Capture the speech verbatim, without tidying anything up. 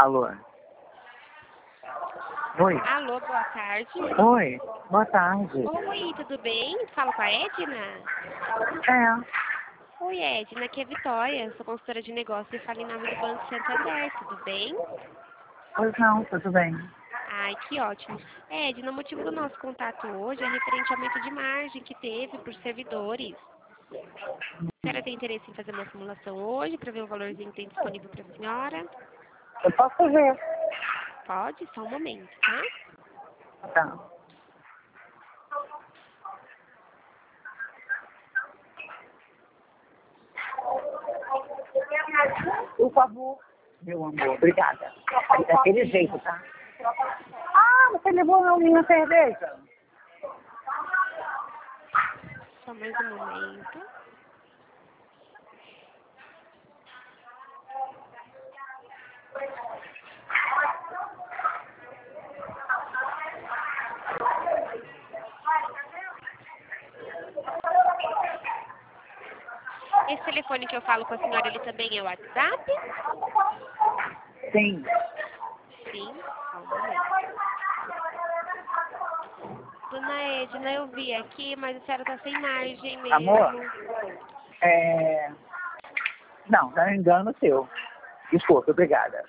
Alô? Oi? Alô, boa tarde. Oi, boa tarde. Oi, tudo bem? Falo com a Edna? É, Oi, Edna, aqui é Vitória, sou consultora de negócio e falo em nome do Banco Santander, tudo bem? pois não, tudo bem. Ai, que ótimo. Edna, o motivo do nosso contato hoje é referente ao aumento de margem que teve por servidores. A senhora tem interesse em fazer uma simulação hoje para ver o valorzinho que tem disponível para a senhora? Eu posso ver. Pode? Só um momento, tá? Tá. Por favor. Meu amor, obrigada. Daquele jeito, tá? Ah, você levou a minha cerveja? Só mais um momento. Esse telefone que eu falo com a senhora, ele também é o WhatsApp? Sim. Sim, só um momento. Dona Edna, eu vi aqui, mas a senhora tá sem margem mesmo. Amor? É... Não, não é um engano seu. Desculpa, obrigada.